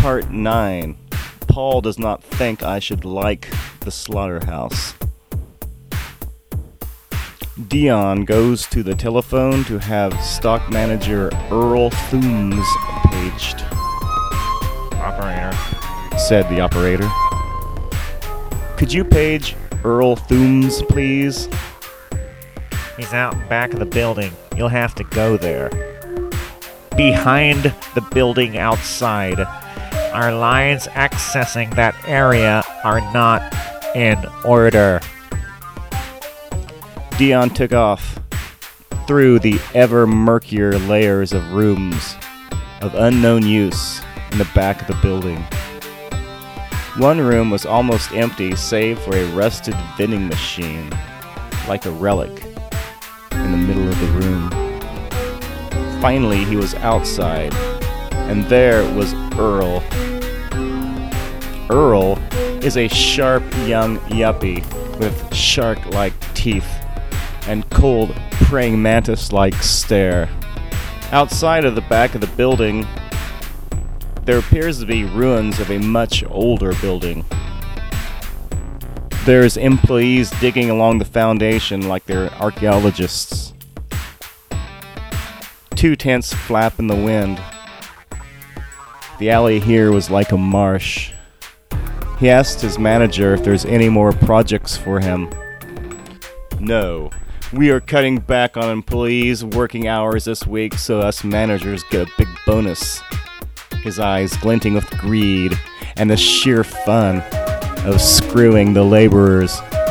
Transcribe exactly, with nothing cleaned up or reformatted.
Part nine. Paul does not think I should like the slaughterhouse. Dion goes to the telephone to have stock manager Earl Thooms paged. Operator, said the operator. Could you page Earl Thooms, please? he's out back of the building. You'll have to go there. Behind the building outside. Our lines accessing that area are not in order. Dion took off through the ever murkier layers of rooms of unknown use in the back of the building. One room was almost empty save for a rusted vending machine, like a relic, in the middle of the room. Finally, he was outside, and there was Earl. Earl is a sharp young yuppie with shark-like teeth and cold praying mantis-like stare. Outside of the back of the building, there appears to be ruins of a much older building. There's employees digging along the foundation like they're archaeologists. Two tents flap in the wind. The alley here was like a marsh. He asked his manager if there's any more projects for him. No. We are cutting back on employees' working hours this week so us managers get a big bonus. His eyes glinting with greed and the sheer fun of screwing the laborers